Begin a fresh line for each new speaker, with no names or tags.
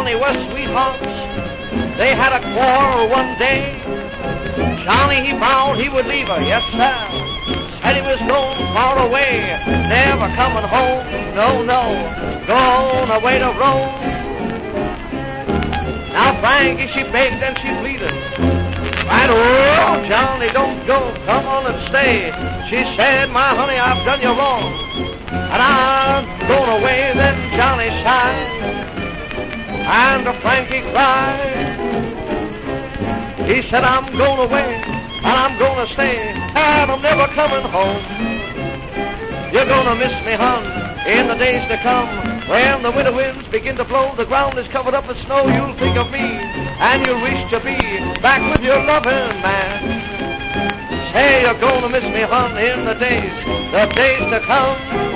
Johnny were sweethearts. They had a quarrel one day. Johnny, he vowed he would leave her, yes, sir. Said he was going far away, never coming home, no, no, going away to roam. Now Frankie, she begged and she pleaded. Right, oh, Johnny, don't go, come on and stay. She said, my honey, I've done you wrong, and I'm going away. Then Johnny sighed, and Frankie cried. He said, I'm going away, and I'm going to stay, and I'm never coming home. You're going to miss me, hon, in the days to come. When the winter winds begin to blow, the ground is covered up with snow, you'll think of me, and you'll wish to be back with your loving man. Say, you're going to miss me, hon, in the days to come.